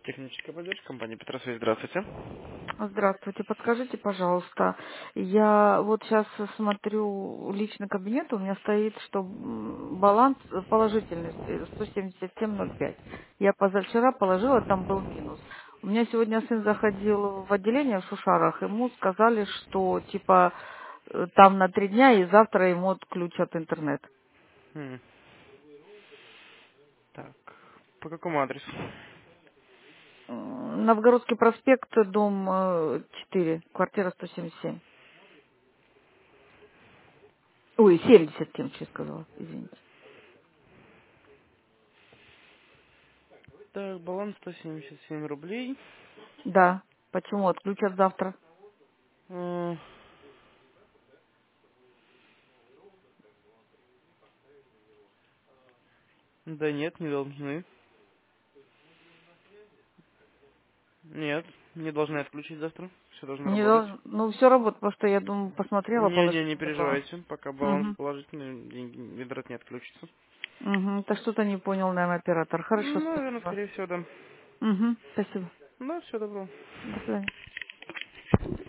Техническая поддержка компании Петросвязь. Здравствуйте. Здравствуйте, подскажите, пожалуйста, я вот сейчас смотрю личный кабинет, у меня стоит, что баланс положительный 177,05. Я позавчера положила, там был минус. У меня сегодня сын заходил в отделение в Шушарах, ему сказали, что типа там на 3 дня и завтра ему отключат интернет. М, Так, по какому адресу? Новгородский проспект, дом 4, квартира 177. Ой, 77, что я сказала, извините. Так, баланс 177 рублей. Да. Почему отключат завтра? Э, Да нет, не должны. Нет, не должны отключить завтра. Все должно Не работать. должен. Ну, все работает, потому что я думаю, посмотрела Не положительный баланс. переживайте. Пока баланс Угу. положительный, деньги, интернет не отключится. Угу. Так что-то не понял, наверное, оператор. Хорошо, Ну, наверное, спасибо. скорее всего, да. Угу. Спасибо. Да, все добро. До свидания.